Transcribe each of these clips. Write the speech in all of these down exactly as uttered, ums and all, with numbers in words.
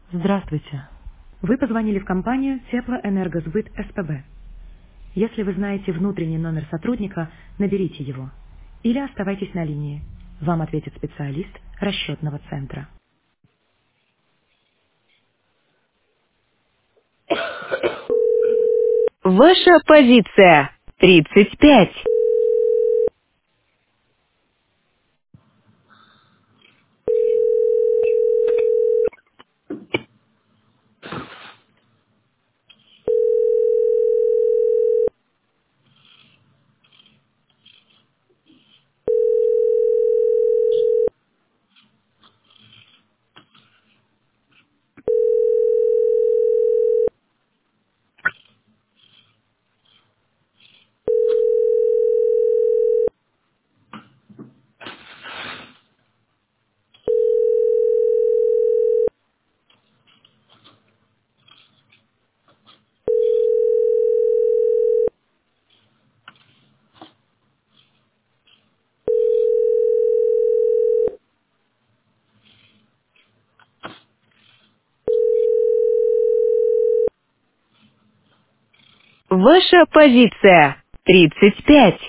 Здравствуйте. Вы позвонили в компанию Теплоэнергосбыт СПБ. Если вы знаете внутренний номер сотрудника, наберите его. Или оставайтесь на линии. Вам ответит специалист расчетного центра. Ваша позиция. тридцать пять. Ваша позиция. тридцать пять.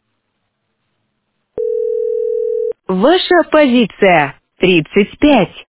Ваша позиция. тридцать пять.